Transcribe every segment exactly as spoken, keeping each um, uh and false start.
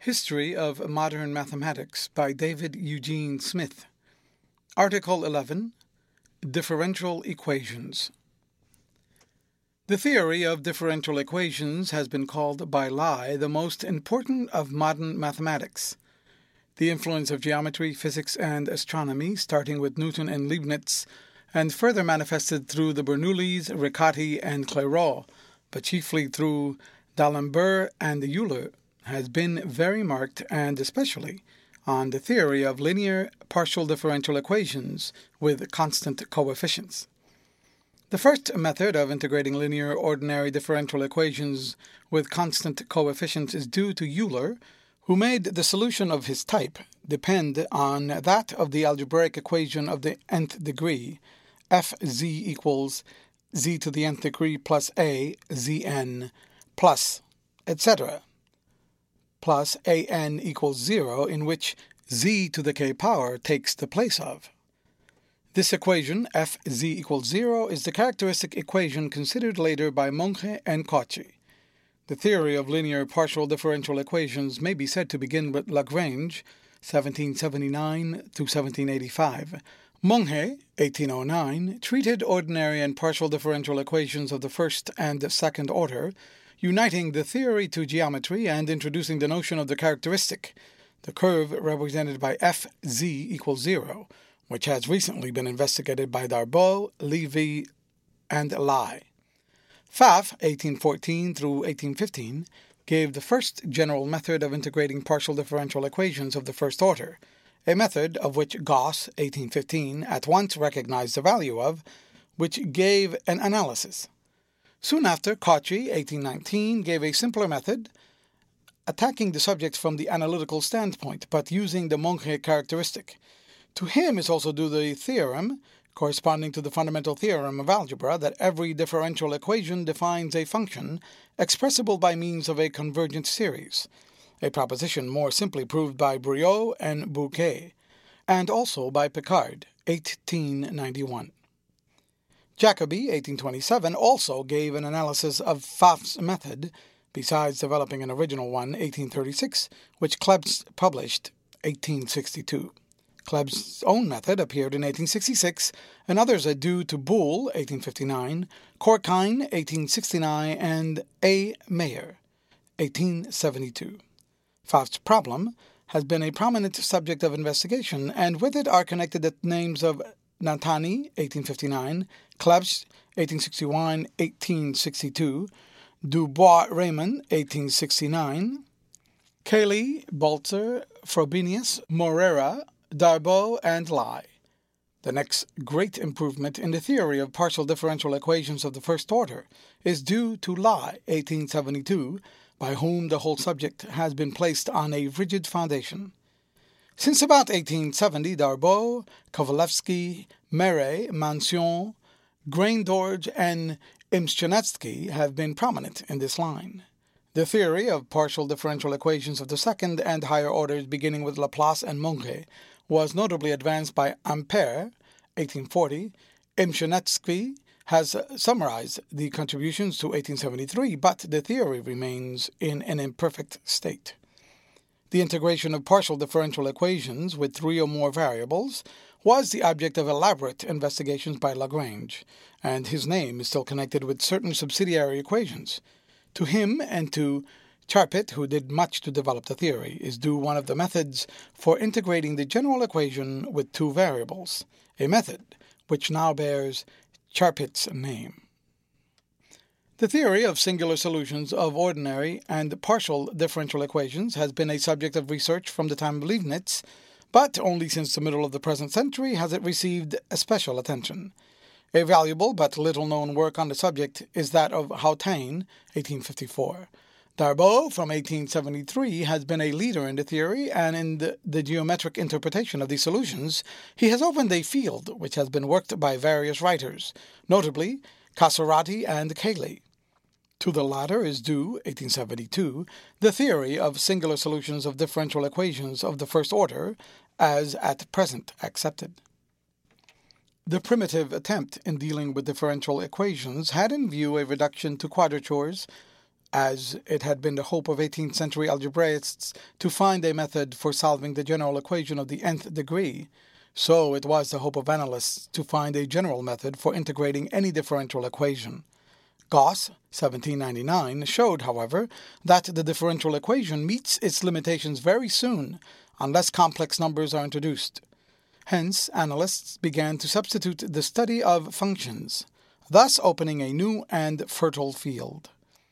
History of Modern Mathematics by David Eugene Smith. Article eleven. Differential Equations. The theory of differential equations has been called by Lie the most important of modern mathematics. The influence of geometry, physics, and astronomy, starting with Newton and Leibniz, and further manifested through the Bernoullis, Riccati, and Clairaut, but chiefly through D'Alembert and Euler, has been very marked, and especially on the theory of linear partial differential equations with constant coefficients. The first method of integrating linear ordinary differential equations with constant coefficients is due to Euler, who made the solution of his type depend on that of the algebraic equation of the nth degree, Fz equals z to the nth degree plus a, zn, plus, et cetera, plus an equals zero, in which z to the k power takes the place of. This equation, Fz equals zero, is the characteristic equation considered later by Monge and Cauchy. The theory of linear partial differential equations may be said to begin with Lagrange, seventeen seventy-nine to seventeen eighty-five. Monge, eighteen oh nine, treated ordinary and partial differential equations of the first and second order, uniting the theory to geometry and introducing the notion of the characteristic, the curve represented by Fz equals zero, which has recently been investigated by Darboux, Levy, and Lie. Pfaff, eighteen fourteen through eighteen fifteen, gave the first general method of integrating partial differential equations of the first order, a method of which Gauss, eighteen fifteen, at once recognized the value of, which gave an analysis. Soon after, Cauchy, eighteen nineteen, gave a simpler method, attacking the subject from the analytical standpoint, but using the Monge characteristic. To him is also due the theorem, corresponding to the fundamental theorem of algebra, that every differential equation defines a function expressible by means of a convergent series, a proposition more simply proved by Briot and Bouquet, and also by Picard, eighteen ninety-one. Jacobi, eighteen twenty-seven, also gave an analysis of Pfaff's method, besides developing an original one, eighteen thirty-six, which Klebs published, eighteen sixty-two. Klebs' own method appeared in eighteen sixty-six, and others are due to Boole, eighteen fifty-nine, Korkine, eighteen sixty-nine, and A. Mayer, eighteen seventy-two. Pfaff's problem has been a prominent subject of investigation, and with it are connected the names of Nantani, eighteen fifty-nine, Klebs, eighteen sixty-one to eighteen sixty-two, Dubois-Reymond, eighteen sixty-nine, Cayley, Balzer, Frobenius, Morera, Darboux, and Lie. The next great improvement in the theory of partial differential equations of the first order is due to Lie, eighteen seventy-two, by whom the whole subject has been placed on a rigid foundation. Since about eighteen seventy, Darboux, Kovalevsky, Meret, Mansion, Graindorge, and Imshchenetsky have been prominent in this line. The theory of partial differential equations of the second and higher orders, beginning with Laplace and Monge, was notably advanced by Ampère, eighteen forty. Imshchenetsky has summarized the contributions to eighteen seventy-three, but the theory remains in an imperfect state. The integration of partial differential equations with three or more variables was the object of elaborate investigations by Lagrange, and his name is still connected with certain subsidiary equations. To him and to Charpit, who did much to develop the theory, is due one of the methods for integrating the general equation with two variables, a method which now bears Charpit's name. The theory of singular solutions of ordinary and partial differential equations has been a subject of research from the time of Leibniz, but only since the middle of the present century has it received especial attention. A valuable but little-known work on the subject is that of Hautaine, eighteen fifty-four. Darboux, from eighteen seventy-three, has been a leader in the theory, and in the, the geometric interpretation of these solutions, he has opened a field which has been worked by various writers, notably Casorati and Cayley. To the latter is due, eighteen seventy-two, the theory of singular solutions of differential equations of the first order, as at present accepted. The primitive attempt in dealing with differential equations had in view a reduction to quadratures As it had been the hope of eighteenth century algebraists to find a method for solving the general equation of the nth degree, so it was the hope of analysts to find a general method for integrating any differential equation. Gauss, seventeen ninety-nine, showed, however, that the differential equation meets its limitations very soon unless complex numbers are introduced. Hence, analysts began to substitute the study of functions, thus opening a new and fertile field.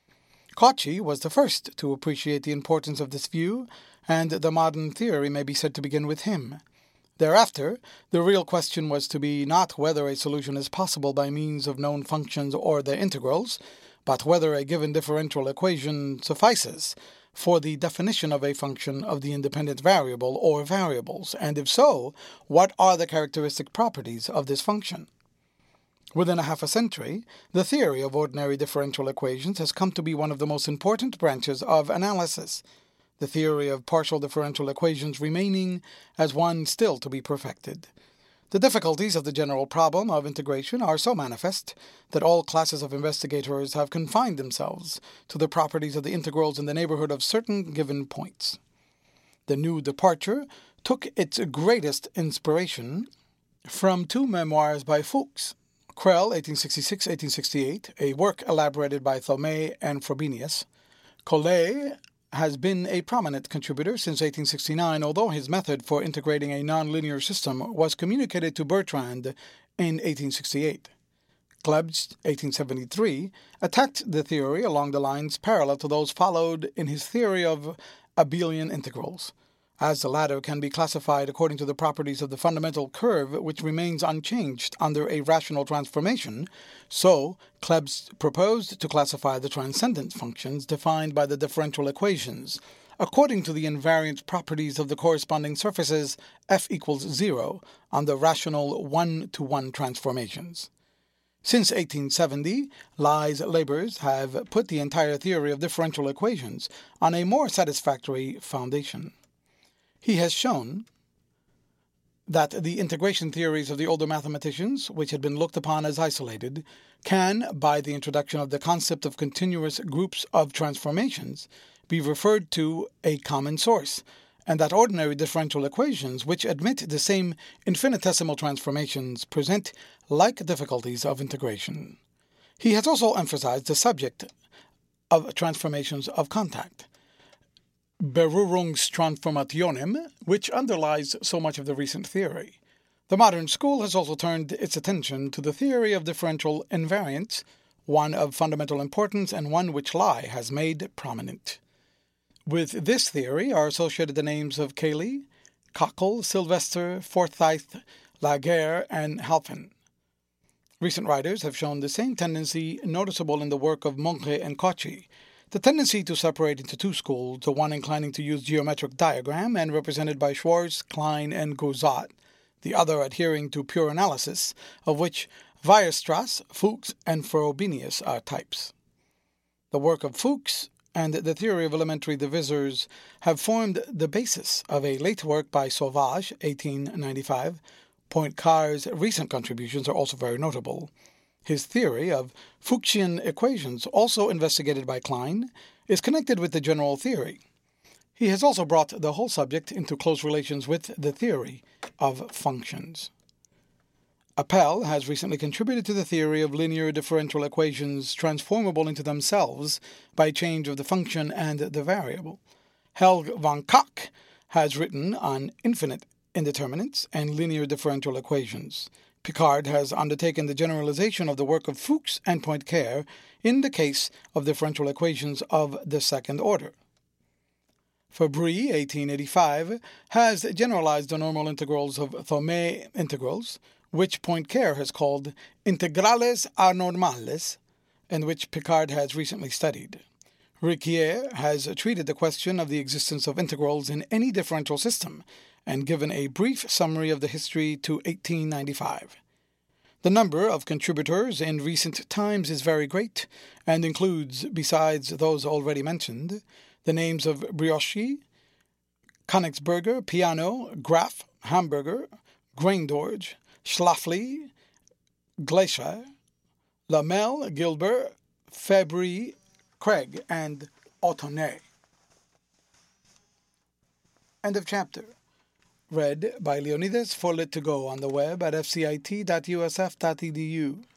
Cauchy was the first to appreciate the importance of this view, and the modern theory may be said to begin with him. Thereafter, the real question was to be not whether a solution is possible by means of known functions or their integrals, but whether a given differential equation suffices for the definition of a function of the independent variable or variables, and if so, what are the characteristic properties of this function. Within a half a century, the theory of ordinary differential equations has come to be one of the most important branches of analysis, the theory of partial differential equations remaining as one still to be perfected. The difficulties of the general problem of integration are so manifest that all classes of investigators have confined themselves to the properties of the integrals in the neighborhood of certain given points. The new departure took its greatest inspiration from two memoirs by Fuchs, Crelle, eighteen sixty-six to eighteen sixty-eight, a work elaborated by Thomae and Frobenius. Collet has been a prominent contributor since eighteen sixty-nine, although his method for integrating a nonlinear system was communicated to Bertrand in eighteen sixty-eight. Klebsch, eighteen seventy-three, attacked the theory along the lines parallel to those followed in his theory of abelian integrals. As the latter can be classified according to the properties of the fundamental curve which remains unchanged under a rational transformation, so Klebsch proposed to classify the transcendent functions defined by the differential equations according to the invariant properties of the corresponding surfaces f equals zero on the rational one-to-one transformations. Since eighteen seventy, Lie's labors have put the entire theory of differential equations on a more satisfactory foundation. He has shown that the integration theories of the older mathematicians, which had been looked upon as isolated, can, by the introduction of the concept of continuous groups of transformations, be referred to a common source, and that ordinary differential equations, which admit the same infinitesimal transformations, present like difficulties of integration. He has also emphasized the subject of transformations of contact, Berührungstransformationen, which underlies so much of the recent theory. The modern school has also turned its attention to the theory of differential invariants, one of fundamental importance and one which Lie has made prominent. With this theory are associated the names of Cayley, Cockle, Sylvester, Forsyth, Laguerre, and Halphen. Recent writers have shown the same tendency noticeable in the work of Monge and Cauchy, the tendency to separate into two schools, the one inclining to use geometric diagram and represented by Schwarz, Klein, and Gozat, the other adhering to pure analysis, of which Weierstrass, Fuchs, and Frobenius are types. The work of Fuchs and the theory of elementary divisors have formed the basis of a late work by Sauvage, eighteen ninety-five. Poincare's recent contributions are also very notable. His theory of Fuchsian equations, also investigated by Klein, is connected with the general theory. He has also brought the whole subject into close relations with the theory of functions. Appel has recently contributed to the theory of linear differential equations transformable into themselves by change of the function and the variable. Helge von Koch has written on infinite indeterminates and linear differential equations. Picard has undertaken the generalization of the work of Fuchs and Poincare in the case of differential equations of the second order. Fabry, eighteen eighty-five, has generalized the normal integrals of Thomae integrals, which Poincare has called integrales anormales, and which Picard has recently studied. Riquier has treated the question of the existence of integrals in any differential system, and given a brief summary of the history to eighteen ninety-five. The number of contributors in recent times is very great, and includes, besides those already mentioned, the names of Brioche, Königsberger, Peano, Graf, Hamburger, Graindorge, Schlafly, Gleicher, Lamel, Gilbert, Fabry, Craig, and Autonnet. End of chapter. Read by Leonidas for Lit to Go on the web at f c i t dot u s f dot e d u.